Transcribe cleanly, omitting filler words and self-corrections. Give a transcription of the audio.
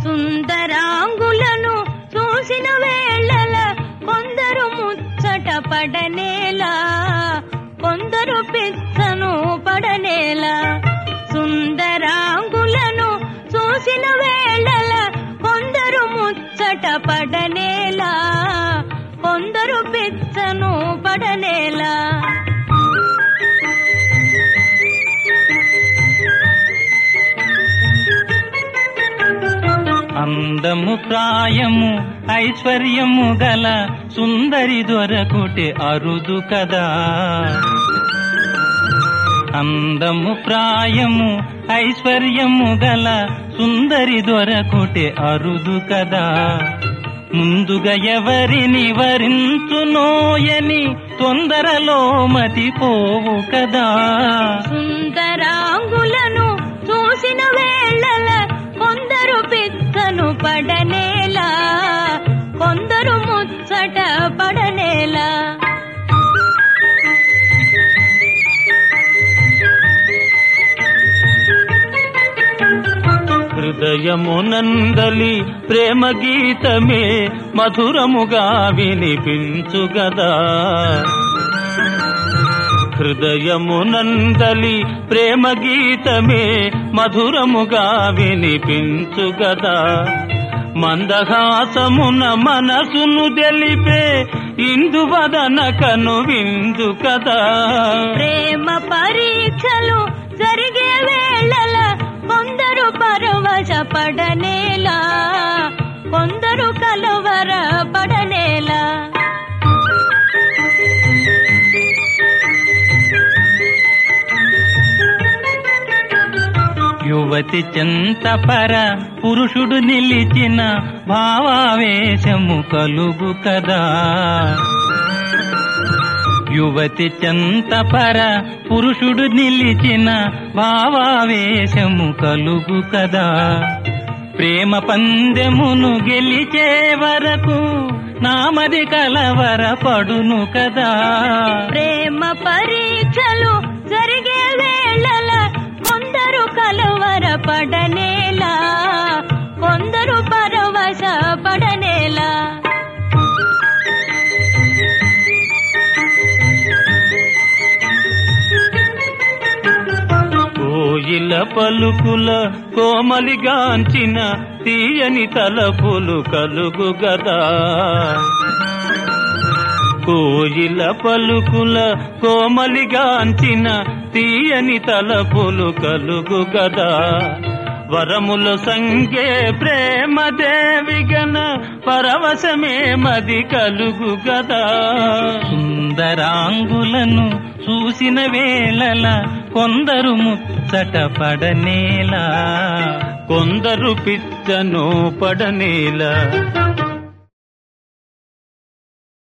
సుందరాంగులను చూసిన వేళల కొందరు ముచ్చట పడనేలా, కొందరు పిచ్చను పడనేలా. సుందరాంగులను చూసిన వేళల కొందరు ముచ్చట పడనేలా, కొందరు పిచ్చను పడనేలా. అందము ప్రాయము ఐశ్వర్యము గల సుందరి దొరకుటే అరుదు కదా. అందము ప్రాయము ఐశ్వర్యము గల సుందరి దొరకుటే అరుదు కదా. ముందుగా ఎవరిని వరించునోయని తొందరలో మతిపోవు కదా. సుందరాంగులను చూసిన వేళల కొందరు పిచ్చను పడనేలా, కొందరు ముచ్చట పడనేలా. హృదయమునందలి ప్రేమ గీతమే మధురముగా వినిపించుగదా. హృదయమునందలి ప్రేమ గీతమే మధురముగా వినిపించుగదా. మందహాసమున మనసును తెలిపే ఇందువదన కను విందు కదా. ప్రేమ పరీక్షలు జరిగే వేళల కొందరు పరవశ పడనేలా, కొందరు కలవర పడనేలా. యువతి చెంతపర పురుషుడు నిలిచిన భావావేశము కలుగు కదా. యువతి చెంతపర పురుషుడు నిలిచిన భావావేశము కలుగు కదా. ప్రేమ పందెమును గెలిచే వరకు నామది కలవర పడును కదా. ప్రేమ పరీక్షలు జరిగే వేళల కొందరు కలవర పడనేలా, కొందరు పరవశ పడనేలా. కోయిల పలుకుల కోమలిగాంచిన తీయని తలపులు కలుగు గదా. కోయిల పలుకుల కోమలిగాంచిన తీయని తలపులు కలుగు గదా. వరముల సంగే ప్రేమ దేవిగన పరవశమే మది కలుగు గదా. సుందరాంగులను చూసిన వేళల కొందరు ముచ్చట పడనేలా, కొందరు పిచ్చను పడనేలా.